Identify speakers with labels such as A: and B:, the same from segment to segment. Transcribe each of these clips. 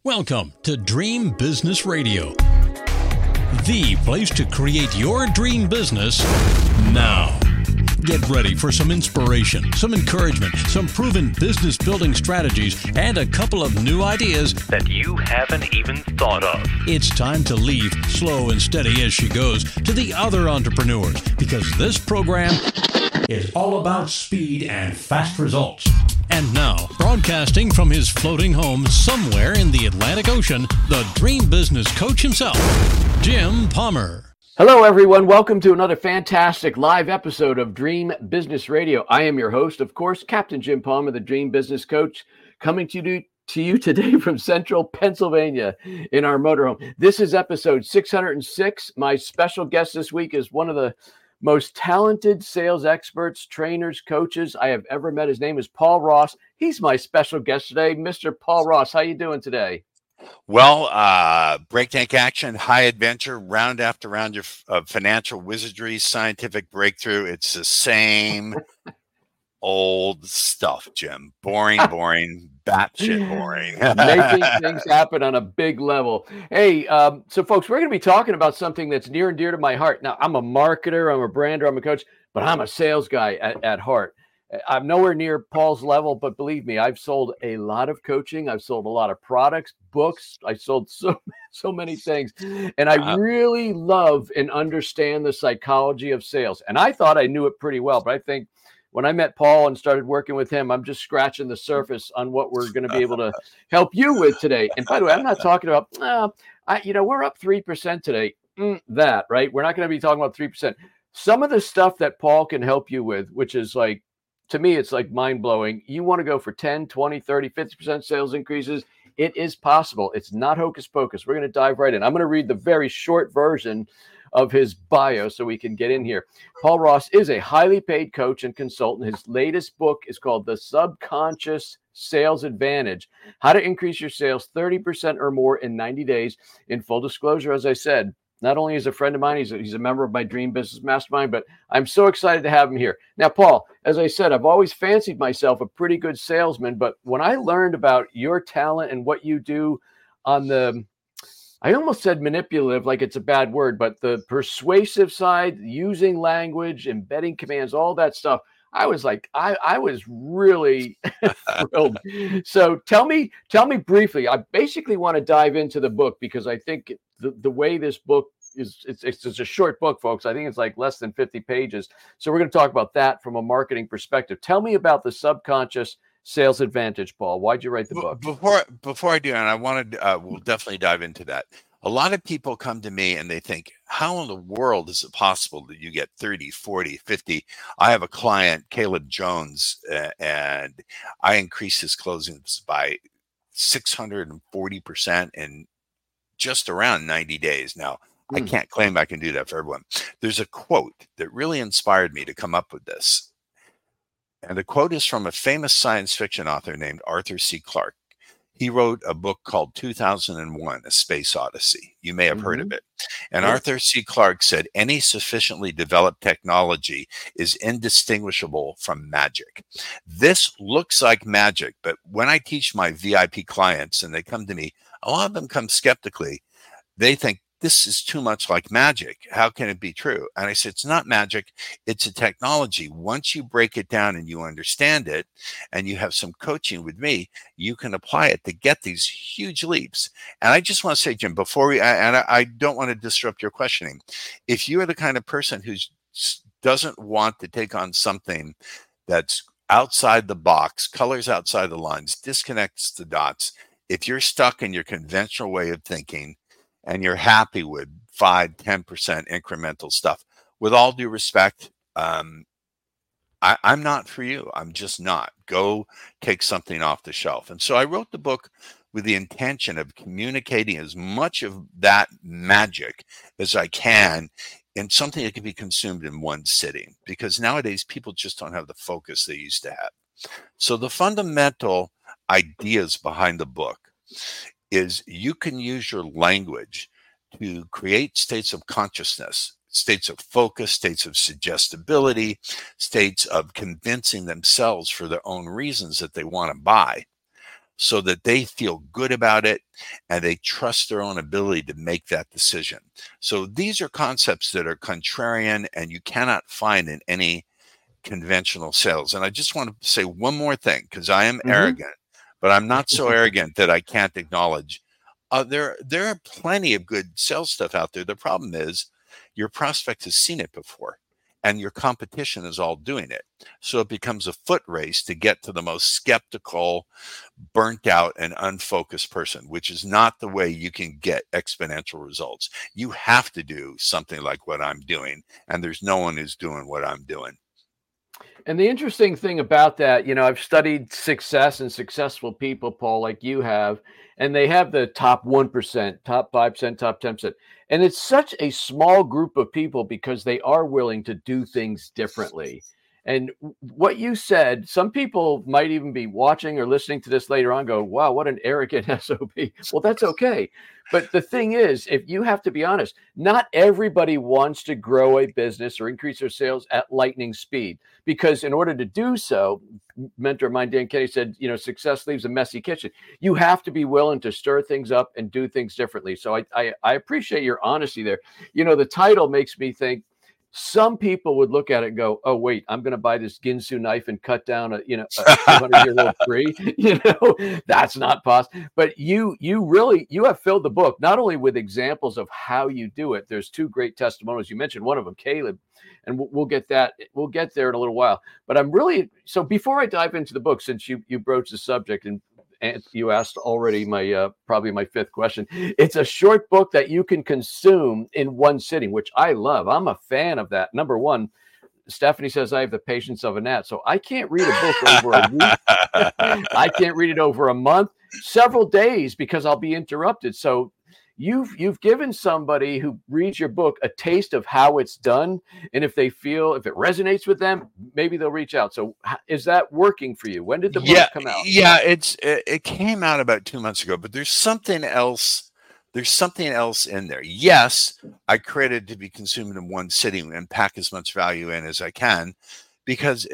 A: Welcome to Dream Business Radio, the place to create your dream business now. Get ready for some inspiration, some encouragement, some proven business building strategies, and a couple of new ideas that you haven't even thought of. It's time to leave slow and steady as she goes to the other entrepreneurs, because this program is all about speed and fast results. And now, broadcasting from his floating home somewhere in the Atlantic Ocean, the dream business coach himself, Jim Palmer.
B: Hello, everyone. Welcome to another fantastic live episode of Dream Business Radio. I am your host, of course, Captain Jim Palmer, the Dream Business Coach, coming to you today from Central Pennsylvania in our motorhome. This is episode 606. My special guest this week is one of the most talented sales experts, trainers, coaches I have ever met. His name is Paul Ross. He's my special guest today. Mr. Paul Ross, how you doing today?
C: Well, breakneck action, high adventure, round after round of financial wizardry, scientific breakthrough. It's the same old stuff, Jim. Boring, batshit boring.
B: Making things happen on a big level. Hey, so folks, we're going to be talking about something that's near and dear to my heart. Now, I'm a marketer, I'm a brander, I'm a coach, but I'm a sales guy at heart. I'm nowhere near Paul's level, but believe me, I've sold a lot of coaching. I've sold a lot of products, books. I sold so many things. And I really love and understand the psychology of sales. And I thought I knew it pretty well, but I think when I met Paul and started working with him, I'm just scratching the surface on what we're going to be able to help you with today. And by the way, I'm not talking about, we're up 3% today. Right? We're not going to be talking about 3%. Some of the stuff that Paul can help you with, which is like, to me, it's like mind-blowing. You want to go for 10, 20, 30, 50% sales increases. It is possible. It's not hocus pocus. We're going to dive right in. I'm going to read the very short version of his bio so we can get in here. Paul Ross is a highly paid coach and consultant. His latest book is called The Subconscious Sales Advantage: How to Increase Your Sales 30% or More in 90 Days. In full disclosure, as I said, not only is he a friend of mine, he's a member of my Dream Business Mastermind, but I'm so excited to have him here. Now, Paul, as I said, I've always fancied myself a pretty good salesman, but when I learned about your talent and what you do on the, I almost said manipulative, like it's a bad word, but the persuasive side, using language, embedding commands, all that stuff, I was like, I was really thrilled. So tell me briefly. I basically want to dive into the book because I think the way this book is, it's a short book, folks. I think it's like less than 50 pages. So we're going to talk about that from a marketing perspective. Tell me about the Subconscious Sales Advantage, Paul. Why'd you write the book?
C: Before I do, and I wanted, we'll definitely dive into that. A lot of people come to me and they think, how in the world is it possible that you get 30, 40, 50? I have a client, Caleb Jones, and I increased his closings by 640% in just around 90 days. Now, I can't claim I can do that for everyone. There's a quote that really inspired me to come up with this. And the quote is from a famous science fiction author named Arthur C. Clarke. He wrote a book called 2001, A Space Odyssey. You may have heard of it. And Arthur C. Clarke said, any sufficiently developed technology is indistinguishable from magic. This looks like magic, but when I teach my VIP clients and they come to me, a lot of them come skeptically. They think, this is too much like magic. How can it be true? And I said, it's not magic. It's a technology. Once you break it down and you understand it and you have some coaching with me, you can apply it to get these huge leaps. And I just want to say, Jim, before I don't want to disrupt your questioning. If you are the kind of person who doesn't want to take on something that's outside the box, colors outside the lines, disconnects the dots, if you're stuck in your conventional way of thinking, and you're happy with 5-10% incremental stuff, with all due respect, I'm not for you. I'm just not. Go take something off the shelf. And so I wrote the book with the intention of communicating as much of that magic as I can in something that can be consumed in one sitting, because nowadays people just don't have the focus they used to have. So the fundamental ideas behind the book is you can use your language to create states of consciousness, states of focus, states of suggestibility, states of convincing themselves for their own reasons that they want to buy. so that they feel good about it and they trust their own ability to make that decision. So these are concepts that are contrarian and you cannot find in any conventional sales. And I just want to say one more thing, because I am arrogant, but I'm not so arrogant that I can't acknowledge there are plenty of good sales stuff out there. The problem is your prospect has seen it before and your competition is all doing it. So it becomes a foot race to get to the most skeptical, burnt out, and unfocused person, which is not the way you can get exponential results. You have to do something like what I'm doing, and there's no one who's doing what I'm doing.
B: And the interesting thing about that, I've studied success and successful people, Paul, like you have, and they have the top 1%, top 5%, top 10%. And it's such a small group of people because they are willing to do things differently. And what you said, some people might even be watching or listening to this later on, go, wow, what an arrogant SOB. Well, that's okay. But the thing is, if you have to be honest, not everybody wants to grow a business or increase their sales at lightning speed, because in order to do so, mentor of mine, Dan Kennedy, said, success leaves a messy kitchen. You have to be willing to stir things up and do things differently. So I appreciate your honesty there. The title makes me think, some people would look at it and go, oh, wait, I'm going to buy this Ginsu knife and cut down a 200-year-old tree. That's not possible. But you have filled the book, not only with examples of how you do it. There's two great testimonials. You mentioned one of them, Caleb, and we'll get there in a little while. But so before I dive into the book, since you broached the subject and you asked already my probably my fifth question. It's a short book that you can consume in one sitting, which I love. I'm a fan of that. Number one, Stephanie says I have the patience of a gnat, so I can't read a book over a week. I can't read it over a month, several days, because I'll be interrupted. So you've given somebody who reads your book a taste of how it's done, and if it resonates with them, maybe they'll reach out. So is that working for you? When did the book come out?
C: Yeah, it came out about 2 months ago, but there's something else. There's something else in there. Yes, I created it to be consumed in one sitting and pack as much value in as I can, because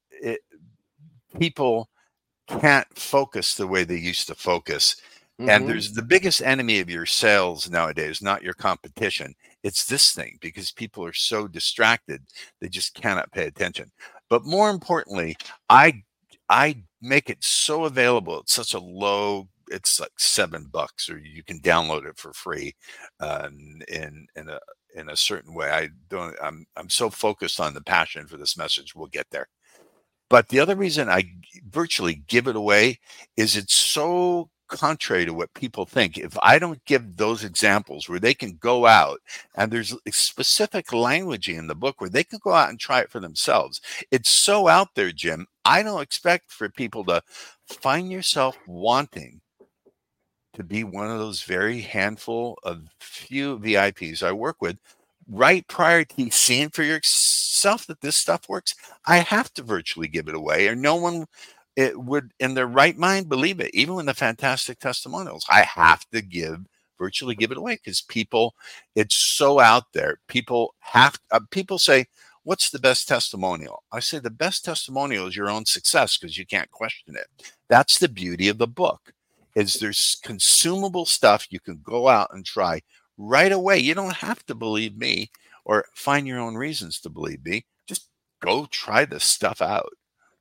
C: people can't focus the way they used to focus. And there's the biggest enemy of your sales nowadays, not your competition. It's this thing, because people are so distracted, they just cannot pay attention. But more importantly, I make it so available. It's such a low, it's like $7, or you can download it for free in a certain way. I'm so focused on the passion for this message. We'll get there. But the other reason I virtually give it away is it's so contrary to what people think. If I don't give those examples where they can go out, and there's specific language in the book where they can go out and try it for themselves. It's so out there, Jim. I don't expect for people to find yourself wanting to be one of those very handful of few VIPs I work with right prior to seeing for yourself that this stuff works. I have to virtually give it away, or no one would in their right mind believe it. Even with the fantastic testimonials, I have to virtually give it away, because it's so out there. People say, what's the best testimonial? I say the best testimonial is your own success, because you can't question it. That's the beauty of the book, is there's consumable stuff you can go out and try right away. You don't have to believe me or find your own reasons to believe me. Just go try this stuff out.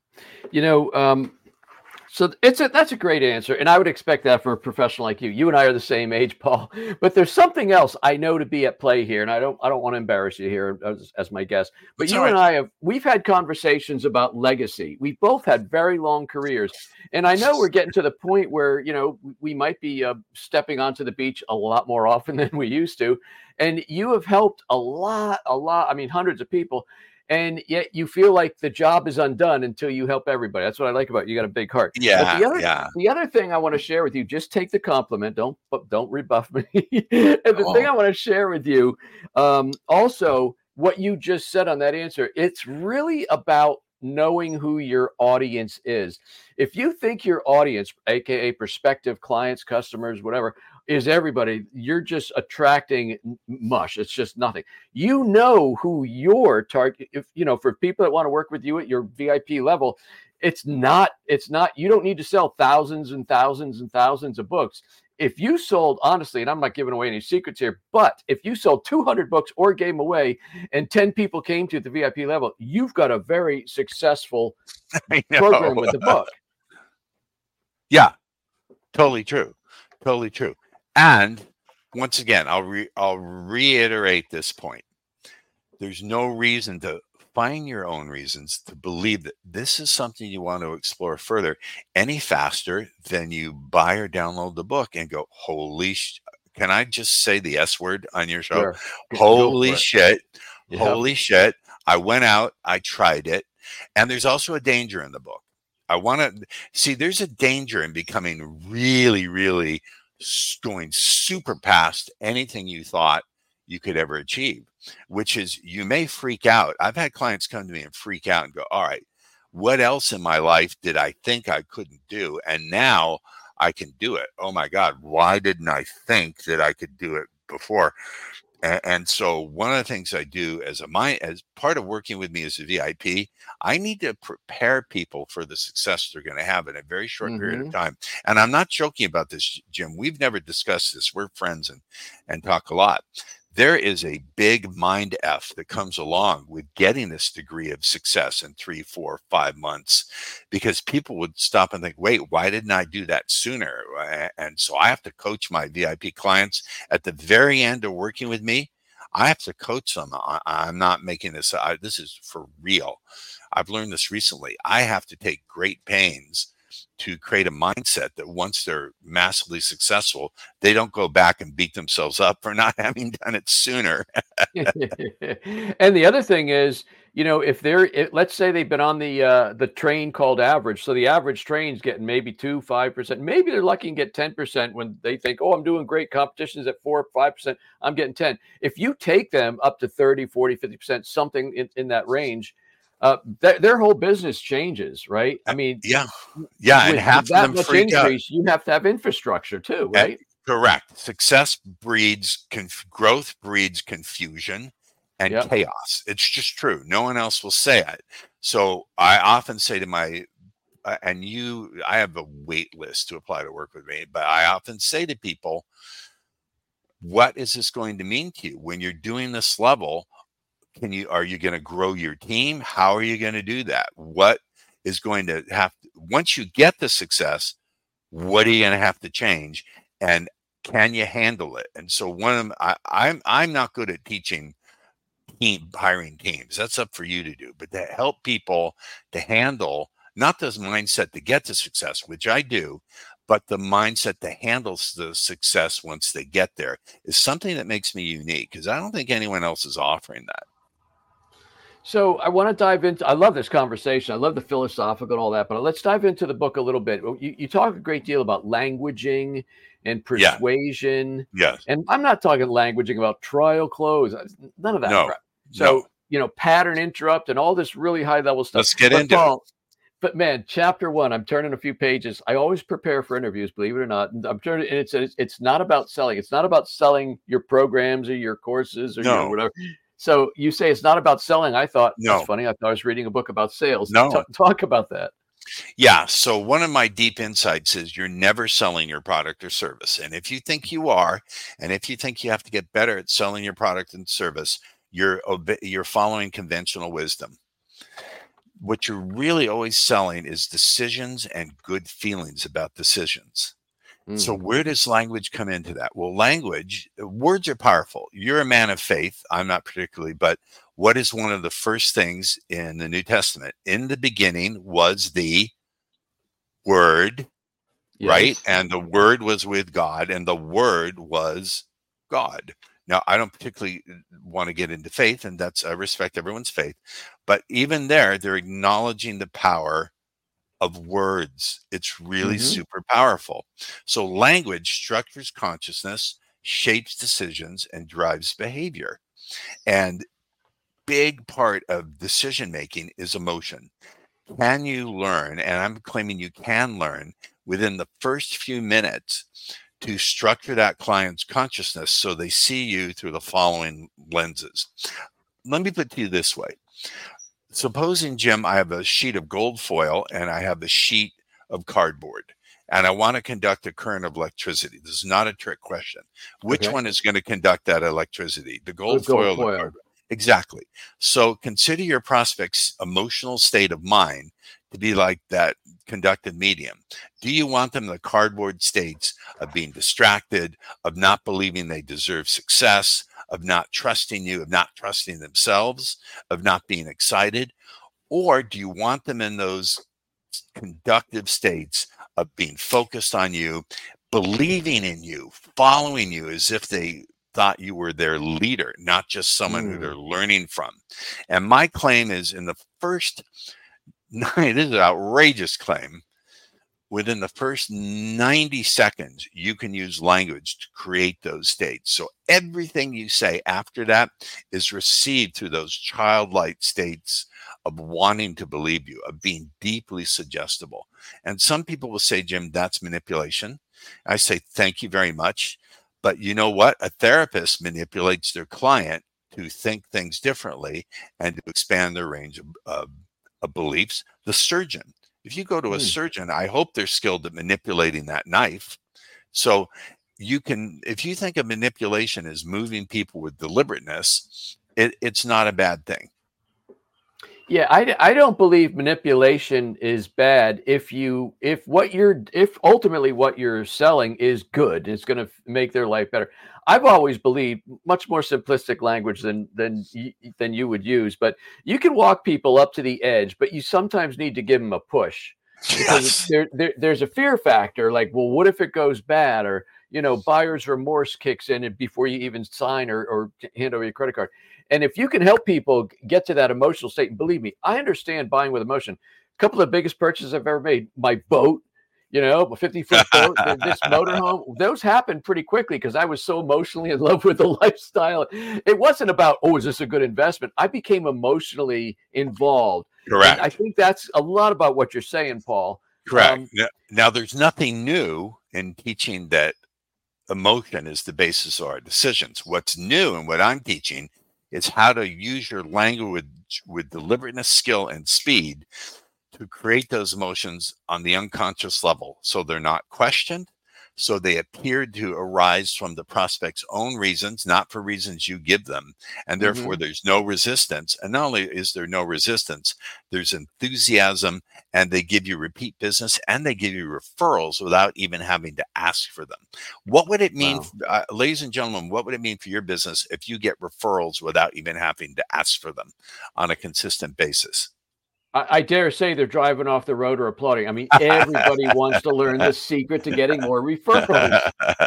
B: So that's a great answer, and I would expect that from a professional like you. You and I are the same age, Paul, but there's something else I know to be at play here, and I don't want to embarrass you here as my guest. But you and I we've had conversations about legacy. We both had very long careers, and I know we're getting to the point where we might be stepping onto the beach a lot more often than we used to, and you have helped a lot. I mean, hundreds of people. And yet you feel like the job is undone until you help everybody. That's what I like about you. You got a big heart.
C: Yeah.
B: The other thing I want to share with you, just take the compliment. Don't rebuff me. And the thing I want to share with you, also what you just said on that answer, it's really about knowing who your audience is. If you think your audience, aka prospective clients, customers, whatever, is everybody, you're just attracting mush. It's just nothing. You know who your target, for people that want to work with you at your VIP level, It's not, you don't need to sell thousands and thousands and thousands of books. If you sold, honestly, and I'm not giving away any secrets here, but if you sold 200 books or gave them away and 10 people came to the VIP level, you've got a very successful program with the book.
C: Yeah, totally true. Totally true. And once again, I'll reiterate this point. There's no reason to find your own reasons to believe that this is something you want to explore further any faster than you buy or download the book and go, holy can I just say the S word on your show?
B: Sure.
C: Holy shit.
B: Yep.
C: Holy shit. I went out, I tried it. And there's also a danger in the book. I want to see there's a danger in becoming really, really going super past anything you thought you could ever achieve, which is you may freak out. I've had clients come to me and freak out and go, all right, what else in my life did I think I couldn't do? And now I can do it. Oh my God, why didn't I think that I could do it before? And so one of the things I do as part of working with me as a VIP, I need to prepare people for the success they're going to have in a very short period of time. And I'm not joking about this, Jim. We've never discussed this. We're friends and talk a lot. There is a big mind F that comes along with getting this degree of success in 3, 4, 5 months, because people would stop and think, wait, why didn't I do that sooner? And so I have to coach my VIP clients at the very end of working with me. I have to coach them. I'm not making this. This is for real. I've learned this recently. I have to take great pains to create a mindset that once they're massively successful, they don't go back and beat themselves up for not having done it sooner.
B: And the other thing is, if let's say they've been on the train called average. So the average train's getting maybe 2, 5%. Maybe they're lucky and get 10% when they think, oh, I'm doing great. Competitions at 4, 5%. I'm getting 10. If you take them up to 30, 40, 50%, something in that range, their whole business changes, right? I mean,
C: yeah, and half of them freak out.
B: You have to have infrastructure too, right?
C: Correct. Success breeds growth, breeds confusion and chaos. It's just true. No one else will say it. So I often say to my I have a wait list to apply to work with me, but I often say to people, what is this going to mean to you when you're doing this level? Are you going to grow your team? How are you going to do that? What is going to once you get the success, what are you going to have to change? And can you handle it? And so I'm not good at teaching hiring teams. That's up for you to do, but to help people to handle not this mindset to get to success, which I do, but the mindset to handle the success once they get there is something that makes me unique, because I don't think anyone else is offering that.
B: So I want to dive into, I love this conversation. I love the philosophical and all that, but let's dive into the book a little bit. You talk a great deal about languaging and persuasion.
C: Yes.
B: And I'm not talking languaging about trial close. None of that.
C: No.
B: Crap. So, pattern interrupt and all this really high level stuff.
C: Let's get into it.
B: But man, chapter 1, I'm turning a few pages. I always prepare for interviews, believe it or not. And I'm turning, and it's not about selling. It's not about selling your programs or your courses or your whatever. So you say it's not about selling. I thought, that's funny. I thought I was reading a book about sales.
C: No.
B: Talk about that.
C: Yeah. So one of my deep insights is you're never selling your product or service. And if you think you are, and if you think you have to get better at selling your product and service, you're following conventional wisdom. What you're really always selling is decisions and good feelings about decisions. So where does language come into that? Well, words are powerful. You're a man of faith. I'm not particularly, but what is one of the first things in the New Testament? In the beginning was the Word, right? And the Word was with God, and the Word was God. Now, I don't particularly want to get into faith, and I respect everyone's faith. But even there, they're acknowledging the power of words. It's really super powerful. So language structures consciousness, shapes decisions, and drives behavior. And big part of decision making is emotion. Can you learn, and I'm claiming you can learn within the first few minutes, to structure that client's consciousness so they see you through the following lenses? Let me put it to you this way. supposing, Jim, I have a sheet of gold foil and I have a sheet of cardboard, and I want to conduct a current of electricity. This is not a trick question. Which one is going to conduct that electricity? The gold foil, the cardboard? Exactly. So consider your prospect's emotional state of mind to be like that conductive medium. Do you want them in the cardboard states of being distracted, of not believing they deserve success, of not trusting you, of not trusting themselves, of not being excited? Or do you want them in those conductive states of being focused on you, believing in you, following you as if they thought you were their leader, not just someone who they're learning from? And my claim is, in the first this is an outrageous claim, within the first 90 seconds, you can use language to create those states. So everything you say after that is received through those childlike states of wanting to believe you, of being deeply suggestible. And some people will say, Jim, that's manipulation. I say, thank you very much. But you know what? A therapist manipulates their client to think things differently and to expand their range of beliefs. The surgeon, if you go to a surgeon, I hope they're skilled at manipulating that knife. So you can, if you think of manipulation as moving people with deliberateness, it's not a bad thing.
B: Yeah, I don't believe manipulation is bad if ultimately what you're selling is good. It's going to make their life better. I've always believed much more simplistic language than you would use, but you can walk people up to the edge, but you sometimes need to give them a push. Because there's a fear factor, like, well, what if it goes bad? Or, buyer's remorse kicks in before you even sign or hand over your credit card. And if you can help people get to that emotional state, and believe me, I understand buying with emotion. A couple of the biggest purchases I've ever made, my boat, a 50-foot boat, this motorhome, those happened pretty quickly because I was so emotionally in love with the lifestyle. It wasn't about, is this a good investment? I became emotionally involved.
C: Correct.
B: And I think that's a lot about what you're saying, Paul.
C: Correct. Now, there's nothing new in teaching that emotion is the basis of our decisions. What's new and what I'm teaching is how to use your language with deliberateness, skill, and speed to create those emotions on the unconscious level, so they're not questioned, so they appear to arise from the prospect's own reasons, not for reasons you give them, and therefore there's no resistance. And not only is there no resistance, there's enthusiasm, and they give you repeat business, and they give you referrals without even having to ask for them. What would it mean, ladies and gentlemen, what would it mean for your business if you get referrals without even having to ask for them on a consistent basis?
B: I dare say they're driving off the road or applauding. I mean, everybody wants to learn the secret to getting more referrals.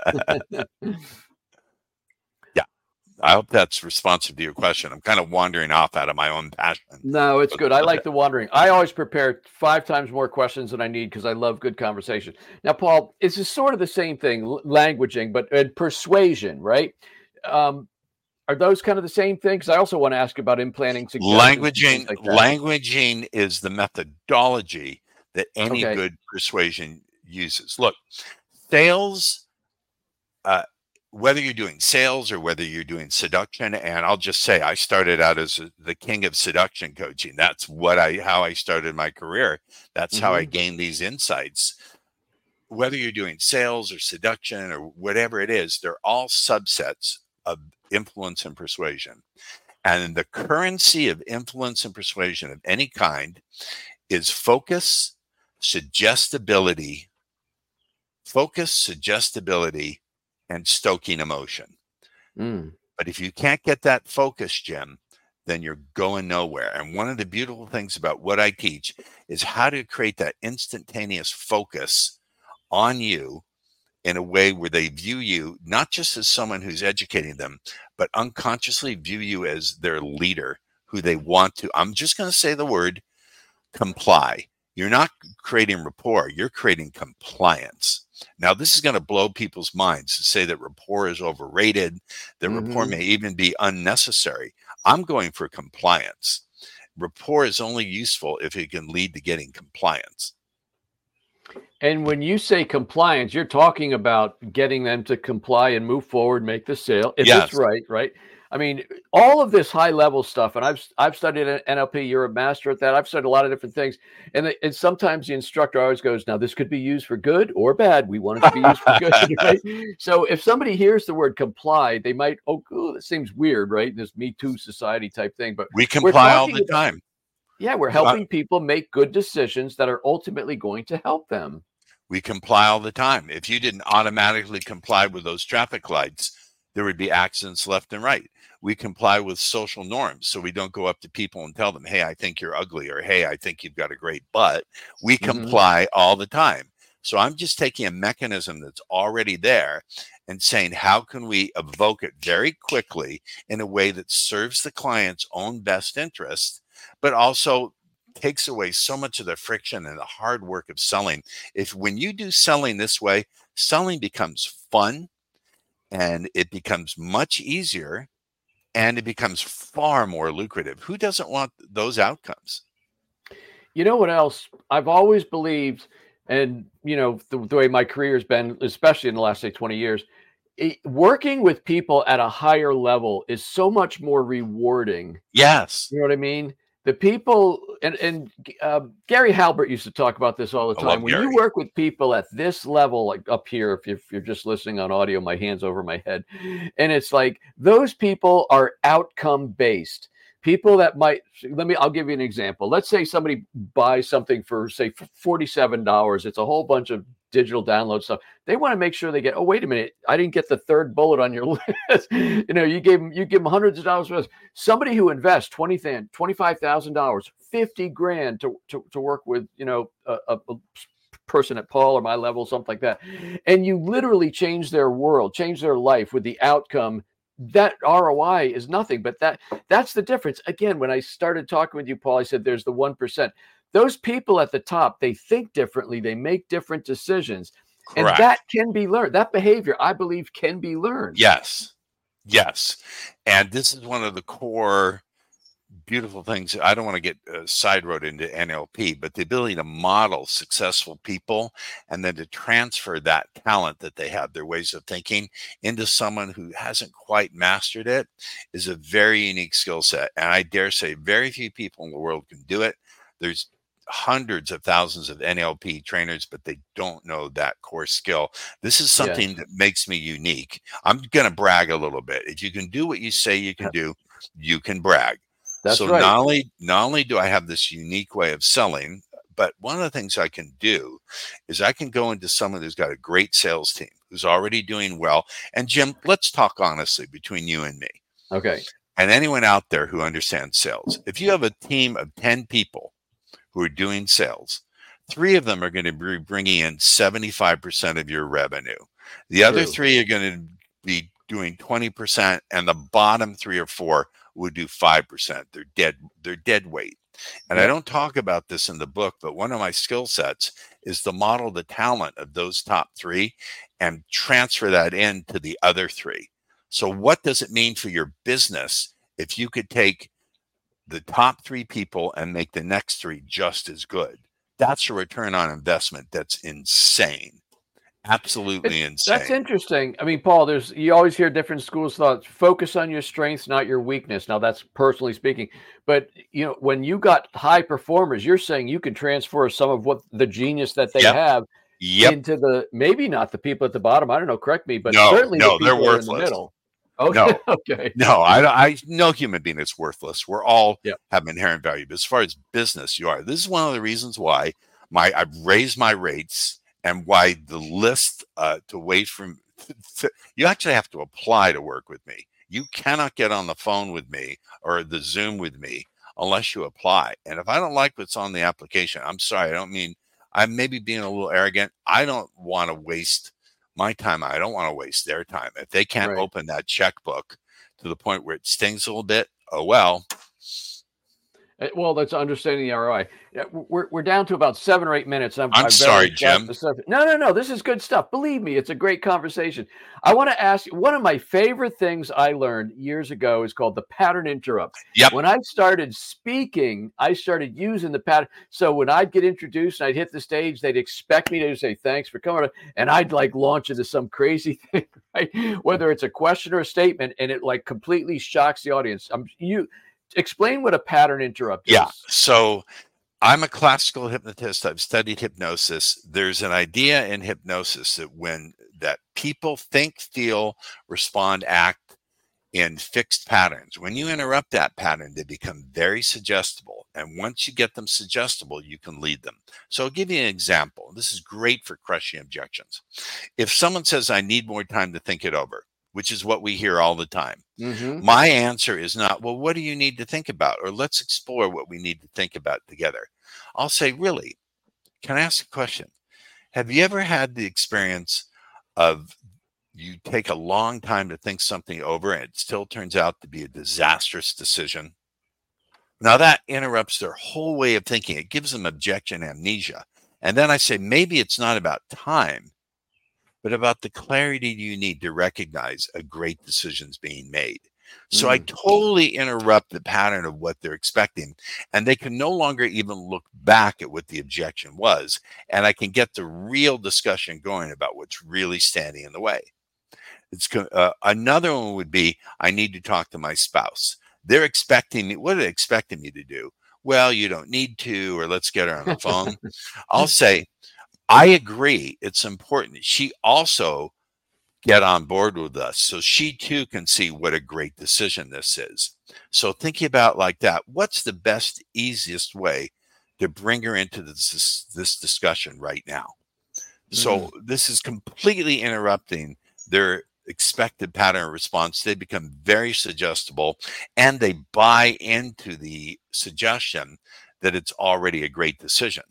C: Yeah, I hope that's responsive to your question. I'm kind of wandering off out of my own passion.
B: No, it's good. I like the wandering. I always prepare 5 times more questions than I need because I love good conversation. Now, Paul, this is sort of the same thing, languaging, but persuasion, right? Are those kind of the same thing? Because I also want to ask about implanting
C: languaging. Like languaging is the methodology that any good persuasion uses. Look, sales, whether you're doing sales or whether you're doing seduction, and I'll just say I started out as the king of seduction coaching. That's how I started my career. That's how I gained these insights. Whether you're doing sales or seduction or whatever it is, they're all subsets of influence and persuasion. And the currency of influence and persuasion of any kind is focus, suggestibility, and stoking emotion. But if you can't get that focus, Jim, then you're going nowhere. And one of the beautiful things about what I teach is how to create that instantaneous focus on you in a way where they view you not just as someone who's educating them, but unconsciously view you as their leader who they want to, I'm just going to say the word, comply. You're not creating rapport, you're creating compliance. Now, this is going to blow people's minds to say that rapport is overrated, that rapport may even be unnecessary. I'm going for compliance. Rapport is only useful if it can lead to getting compliance.
B: And when you say compliance, you're talking about getting them to comply and move forward, make the sale. If it's right? I mean, all of this high level stuff, and I've studied NLP. You're a master at that. I've studied a lot of different things, and sometimes the instructor always goes, "Now this could be used for good or bad. We want it to be used for good." Right? So if somebody hears the word comply, they might, oh, that seems weird, right? This Me Too society type thing, but
C: we comply all the time.
B: Yeah, we're helping people make good decisions that are ultimately going to help them.
C: We comply all the time. If you didn't automatically comply with those traffic lights, there would be accidents left and right. We comply with social norms. So we don't go up to people and tell them, hey, I think you're ugly, or hey, I think you've got a great butt. We comply all the time. So I'm just taking a mechanism that's already there and saying, how can we evoke it very quickly in a way that serves the client's own best interest, but also takes away so much of the friction and the hard work of selling. When you do selling this way, selling becomes fun, and it becomes much easier, and it becomes far more lucrative. Who doesn't want those outcomes?
B: You know what else? I've always believed, and the way my career has been, especially in the last, say, 20 years, working with people at a higher level is so much more rewarding.
C: Yes.
B: You know what I mean? The people, and Gary Halbert used to talk about this all the time. When you work with people at this level, like up here, if you're just listening on audio, my hand's over my head, and it's like those people are outcome based. People that might, I'll give you an example. Let's say somebody buys something for, say, $47. It's a whole bunch of digital download stuff. They want to make sure they get, oh, wait a minute, I didn't get the third bullet on your list. You give them hundreds of dollars for this. Somebody who invests $25,000, $50,000 to work with, a person at Paul or my level, something like that. And you literally change their world, change their life with the outcome. That ROI is nothing, but that's the difference. Again, when I started talking with you, Paul, I said there's the 1%. Those people at the top, they think differently. They make different decisions. Correct. And that can be learned. That behavior, I believe, can be learned.
C: Yes. Yes. And this is one of the core beautiful things. I don't want to get side road into NLP, but the ability to model successful people and then to transfer that talent that they have, their ways of thinking, into someone who hasn't quite mastered it is a very unique skill set. And I dare say very few people in the world can do it. There's hundreds of thousands of NLP trainers, but they don't know that core skill. This is something that makes me unique. I'm going to brag a little bit. If you can do what you say you can do, you can brag.
B: That's
C: so
B: right.
C: Not only do I have this unique way of selling, but one of the things I can do is I can go into someone who's got a great sales team, who's already doing well. And Jim, let's talk honestly between you and me.
B: Okay.
C: And anyone out there who understands sales. If you have a team of 10 people who are doing sales, 3 of them are going to be bringing in 75% of your revenue. The other 3 are going to be doing 20%, and the bottom 3 or 4 would do 5%. They're dead weight. And I don't talk about this in the book, but one of my skill sets is to model the talent of those top 3 and transfer that into the other 3. So what does it mean for your business if you could take the top 3 people and make the next 3 just as good? That's a return on investment that's insane. Absolutely insane.
B: That's interesting. I mean, Paul, you always hear different schools of thought. Focus on your strengths, not your weakness. Now, that's personally speaking. But, when you got high performers, you're saying you can transfer some of what the genius that they have into maybe not the people at the bottom. I don't know. Correct me, but certainly the people
C: they're worthless.
B: In the middle. Okay.
C: No,
B: okay.
C: No, I no human being is worthless. We're all have inherent value. But as far as business, you are. This is one of the reasons why I've raised my rates. And why the list to wait from, you actually have to apply to work with me. You cannot get on the phone with me or the Zoom with me unless you apply. And if I don't like what's on the application, I'm sorry, I'm maybe being a little arrogant. I don't want to waste my time. I don't want to waste their time. If they can't open that checkbook to the point where it stings a little bit, oh well.
B: Well, that's understanding the ROI. We're down to about 7 or 8 minutes.
C: I'm sorry, Jim.
B: No. This is good stuff. Believe me, it's a great conversation. I want to ask you, one of my favorite things I learned years ago is called the pattern interrupt.
C: Yep.
B: When I started speaking, I started using the pattern. So when I'd get introduced and I'd hit the stage, they'd expect me to say, thanks for coming. And I'd launch into some crazy thing. right? Whether it's a question or a statement, and it like completely shocks the audience. You explain what a pattern interrupt is.
C: Yeah. So I'm a classical hypnotist. I've studied hypnosis. There's an idea in hypnosis that people think, feel, respond, act in fixed patterns. When you interrupt that pattern, they become very suggestible. And once you get them suggestible, you can lead them. So I'll give you an example. This is great for crushing objections. If someone says, I need more time to think it over, which is what we hear all the time, my answer is not, well, what do you need to think about? Or let's explore what we need to think about together. I'll say, really, can I ask a question? Have you ever had the experience of you take a long time to think something over and it still turns out to be a disastrous decision? Now that interrupts their whole way of thinking. It gives them objection amnesia. And then I say, maybe it's not about time, but about the clarity you need to recognize a great decision's being made. So I totally interrupt the pattern of what they're expecting, and they can no longer even look back at what the objection was. And I can get the real discussion going about what's really standing in the way. Another one would be, I need to talk to my spouse. They're expecting me. What are they expecting me to do? Well, you don't need to, or let's get her on the phone. I'll say, I agree. It's important. She also get on board with us so she too can see what a great decision this is. So thinking about like that, what's the best, easiest way to bring her into this discussion right now? So this is completely interrupting their expected pattern of response. They become very suggestible and they buy into the suggestion that it's already a great decision.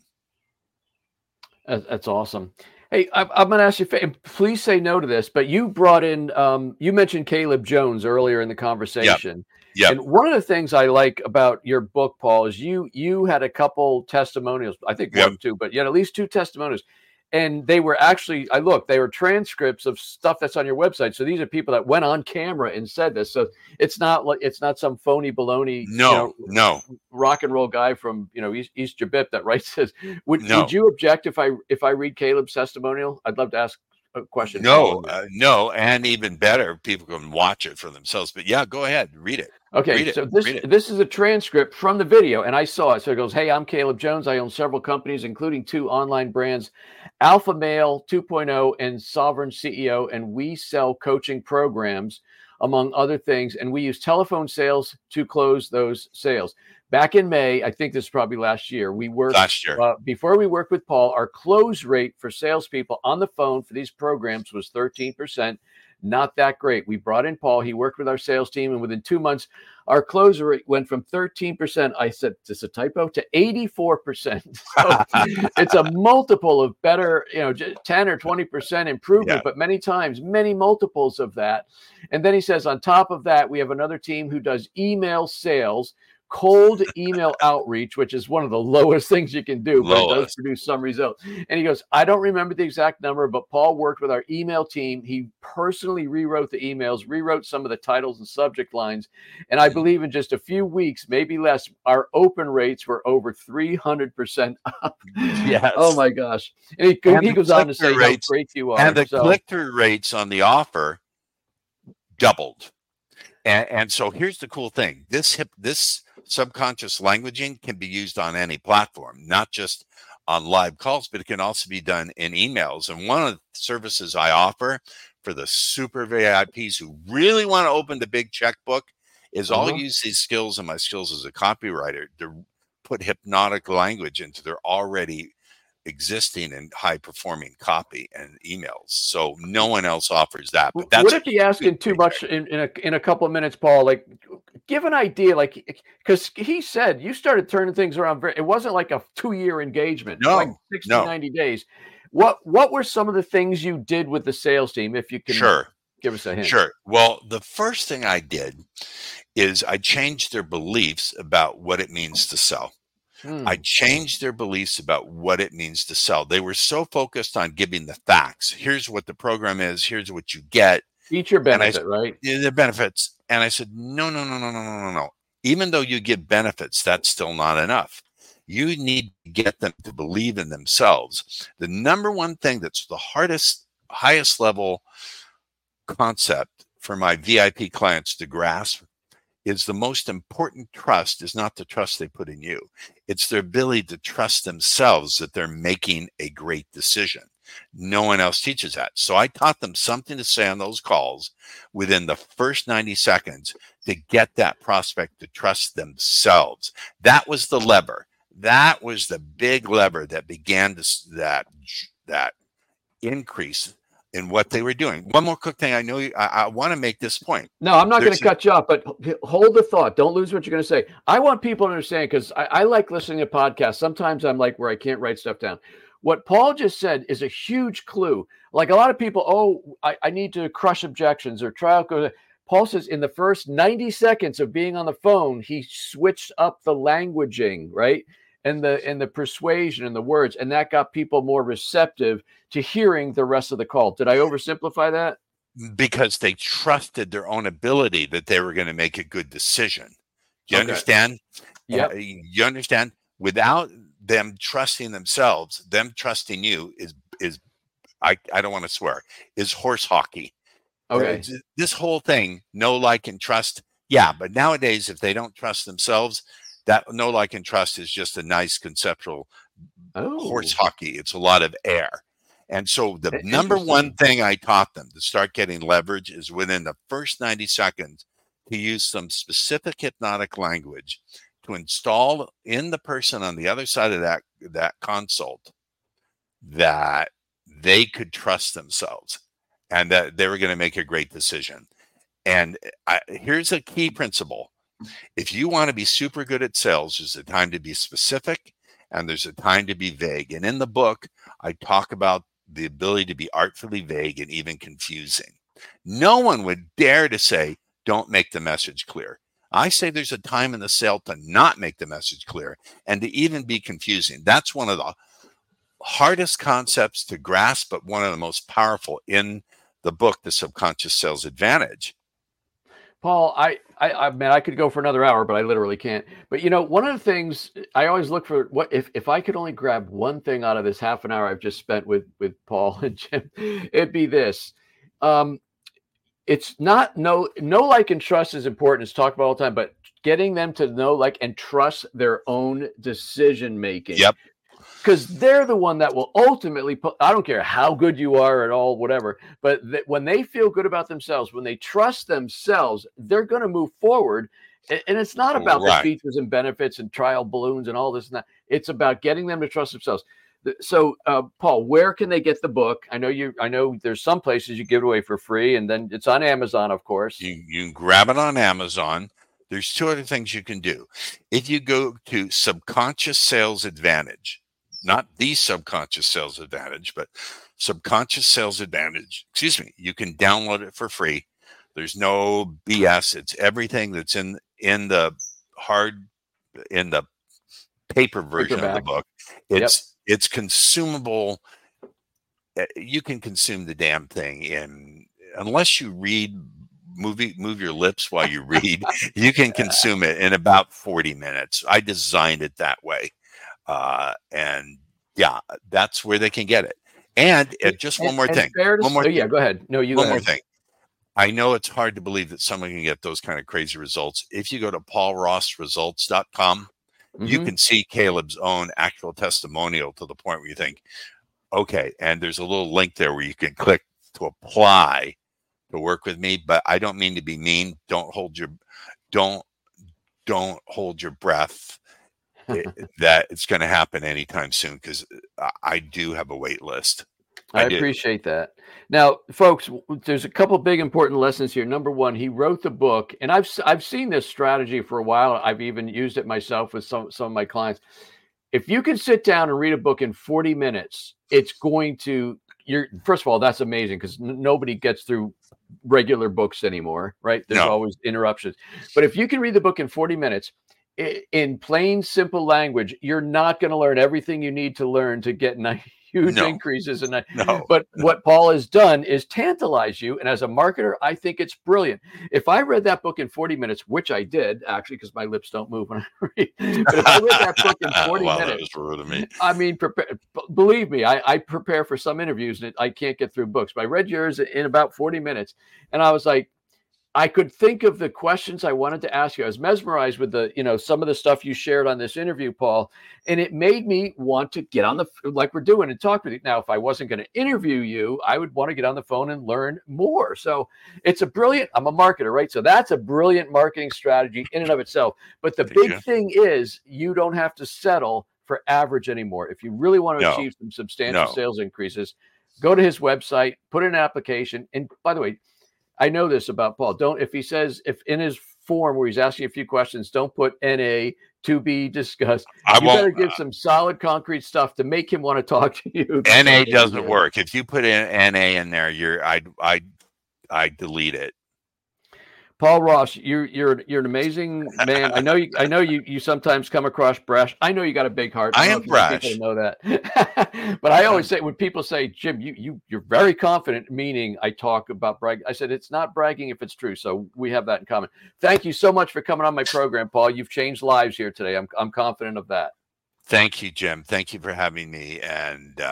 B: That's awesome. Hey, I'm going to ask you, please say no to this, but you brought in, you mentioned Caleb Jones earlier in the conversation.
C: Yeah.
B: And one of the things I like about your book, Paul, is you had a couple testimonials, I think one or two, but you had at least 2 testimonials. And they were actually, they were transcripts of stuff that's on your website. So these are people that went on camera and said this. So it's not some phony baloney,
C: no
B: rock and roll guy from, East Jabip that writes this. Would you object if I read Caleb's testimonial? I'd love to ask a question.
C: No. And even better, people can watch it for themselves. But yeah, go ahead, read it.
B: Okay, so this is a transcript from the video, and I saw it. So it goes, hey, I'm Caleb Jones. I own several companies, including 2 online brands, Alpha Male 2.0 and Sovereign CEO, and we sell coaching programs, among other things, and we use telephone sales to close those sales. Back in May, I think this is probably last year, before we worked with Paul, our close rate for salespeople on the phone for these programs was 13%. Not that great. We brought in Paul. He worked with our sales team, and within 2 months, our close rate went from 13%. I said, "Is this a typo?" to 84%. So it's a multiple of better, 10 or 20% improvement, but many multiples of that. And then he says, on top of that, we have another team who does email sales, cold email outreach, which is one of the lowest things you can do, but it does produce some results. And he goes, I don't remember the exact number, but Paul worked with our email team. He personally rewrote the emails, rewrote some of the titles and subject lines. And I believe in just a few weeks, maybe less, our open rates were over 300% up.
C: Yes.
B: Oh my gosh. And he goes on to say how great you are.
C: And the click-through rates on the offer doubled. And so here's the cool thing. This subconscious languaging can be used on any platform, not just on live calls, but it can also be done in emails. And one of the services I offer for the super VIPs who really want to open the big checkbook is I'll use these skills and my skills as a copywriter to put hypnotic language into their already existing and high performing copy and emails. So no one else offers that. But that's
B: what if you asking too much in a couple of minutes, Paul? Like, give an idea, like, because he said you started turning things around. It wasn't like a 2-year engagement.
C: No,
B: like 60, 90 days. What were some of the things you did with the sales team? If you can give us a hint.
C: Sure. Well, the first thing I did is I changed their beliefs about what it means to sell. I changed their beliefs about what it means to sell. They were so focused on giving the facts. Here's what the program is. Here's what you get.
B: Each your benefit, right?
C: The benefits. And I said, no. Even though you give benefits, that's still not enough. You need to get them to believe in themselves. The number one thing that's the highest level concept for my VIP clients to grasp is the most important trust is not the trust they put in you. It's their ability to trust themselves that they're making a great decision. No one else teaches that. So I taught them something to say on those calls within the first 90 seconds to get that prospect to trust themselves. That was the lever. That was the big lever that began that increase in what they were doing. One more quick thing. I know I want to make this point.
B: No, I'm not going to cut you off, but hold the thought. Don't lose what you're going to say. I want people to understand, because I like listening to podcasts. Sometimes I'm like where I can't write stuff down. What Paul just said is a huge clue. Like a lot of people, I need to crush objections or try out. Paul says in the first 90 seconds of being on the phone, he switched up the languaging, right? And the persuasion and the words, and that got people more receptive to hearing the rest of the call. Did I oversimplify that?
C: Because they trusted their own ability that they were going to make a good decision. You understand?
B: Yeah.
C: You understand? Without them trusting themselves, them trusting you is I don't want to swear, is horse hockey.
B: Okay.
C: This whole thing, know, like, and trust. Yeah, but nowadays, if they don't trust themselves, that know, like, and trust is just a nice conceptual horse hockey. It's a lot of air. And so the number one thing I taught them to start getting leverage is within the first 90 seconds to use some specific hypnotic language to install in the person on the other side of that consult that they could trust themselves and that they were going to make a great decision. And here's a key principle. If you want to be super good at sales, there's a time to be specific and there's a time to be vague. And in the book, I talk about the ability to be artfully vague and even confusing. No one would dare to say, don't make the message clear. I say there's a time in the sale to not make the message clear and to even be confusing. That's one of the hardest concepts to grasp, but one of the most powerful in the book, The Subconscious Sales Advantage.
B: Paul, I mean, I could go for another hour, but I literally can't. But one of the things I always look for, what if I could only grab one thing out of this half an hour I've just spent with Paul and Jim, it'd be this. It's not know, like, and trust is important. It's talked about all the time, but getting them to know, like, and trust their own decision making.
C: Yep.
B: Because they're the one that will ultimately put, I don't care how good you are at all, whatever, but when they feel good about themselves, when they trust themselves, they're going to move forward. And it's not about the features and benefits and trial balloons and all this and that. It's about getting them to trust themselves. So, Paul, where can they get the book? I know there's some places you give it away for free, and then it's on Amazon, of course.
C: You can grab it on Amazon. There's two other things you can do. If you go to Subconscious Sales Advantage, not the Subconscious Sales Advantage, but Subconscious Sales Advantage, you can download it for free. There's no BS. It's everything that's in the paper version of the book. It's consumable. You can consume the damn thing unless you move your lips while you read, you can consume it in about 40 minutes. I designed it that way. And yeah, that's where they can get it. And just one more thing.
B: Go ahead. No, you.
C: One more thing. I know it's hard to believe that someone can get those kind of crazy results. If you go to paulrossresults.com, you can see Caleb's own actual testimonial to the point where you think, okay, and there's a little link there where you can click to apply to work with me. But I don't mean to be mean. Don't hold your breath. That it's going to happen anytime soon, because I do have a wait list.
B: I appreciate that. Now, folks, there's a couple big important lessons here. Number one, he wrote the book, and I've seen this strategy for a while. I've even used it myself with some of my clients. If you can sit down and read a book in 40 minutes, it's going to first of all, that's amazing, because nobody gets through regular books anymore, right? There's always interruptions. But if you can read the book in 40 minutes, in plain, simple language, you're not going to learn everything you need to learn to get huge increases.
C: No.
B: But what Paul has done is tantalize you. And as a marketer, I think it's brilliant. If I read that book in 40 minutes, which I did actually, because my lips don't move when I read, but if I read that book in 40 minutes,
C: that was rude of me.
B: I mean, believe me, I prepare for some interviews and I can't get through books, but I read yours in about 40 minutes. And I was like, I could think of the questions I wanted to ask you. I was mesmerized with some of the stuff you shared on this interview, Paul, and it made me want to get on like we're doing and talk with you. Now, if I wasn't going to interview you, I would want to get on the phone and learn more. So I'm a marketer, right? So that's a brilliant marketing strategy in and of itself. But the big thing is you don't have to settle for average anymore. If you really want to achieve some substantial sales increases, go to his website, put in an application. And by the way, I know this about Paul. If in his form where he's asking a few questions, don't put NA to be discussed. You better give some solid, concrete stuff to make him want to talk to you.
C: NA doesn't work. If you put in NA in there, I delete it.
B: Paul Ross, you're an amazing man. I know you sometimes come across brash. I know you got a big heart.
C: I am brash.
B: People know that. But I always say when people say, Jim, you're very confident, meaning I talk about bragging. I said it's not bragging if it's true. So we have that in common. Thank you so much for coming on my program, Paul. You've changed lives here today. I'm confident of that.
C: Thank you, Jim. Thank you for having me. And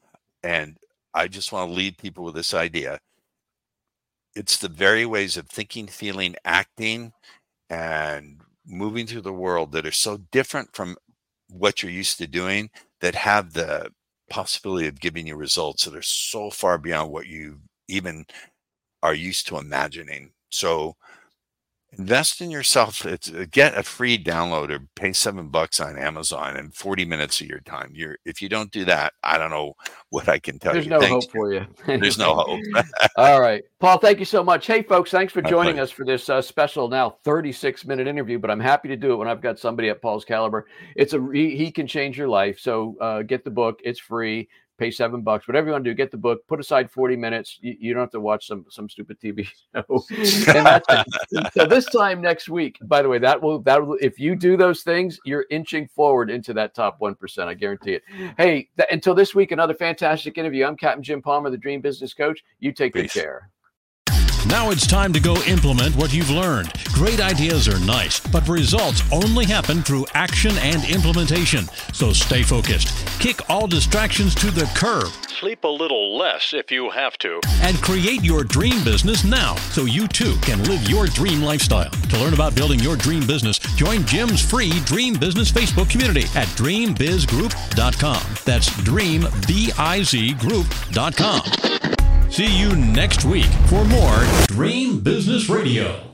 C: I just want to lead people with this idea. It's the very ways of thinking, feeling, acting, and moving through the world that are so different from what you're used to doing that have the possibility of giving you results that are so far beyond what you even are used to imagining. So invest in yourself. Get a free download or pay $7 on Amazon and 40 minutes of your time. If you don't do that, I don't know what I can tell you.
B: There's no hope for you.
C: There's no hope.
B: All right. Paul, thank you so much. Hey, folks, thanks for joining us for this special now 36-minute interview, but I'm happy to do it when I've got somebody at Paul's caliber. He can change your life. So get the book. It's free. Pay $7, whatever you want to do, get the book, put aside 40 minutes. You don't have to watch some stupid TV show. And that's it. So this time next week, by the way, that will, if you do those things, you're inching forward into that top 1%. I guarantee it. Hey, until this week, another fantastic interview. I'm Captain Jim Palmer, the Dream Business Coach. You take good care.
A: Now it's time to go implement what you've learned. Great ideas are nice, but results only happen through action and implementation. So stay focused. Kick all distractions to the curb. Sleep a little less if you have to. And create your dream business now so you too can live your dream lifestyle. To learn about building your dream business, join Jim's free Dream Business Facebook community at dreambizgroup.com. That's dreambizgroup.com. See you next week for more Dream Business Radio.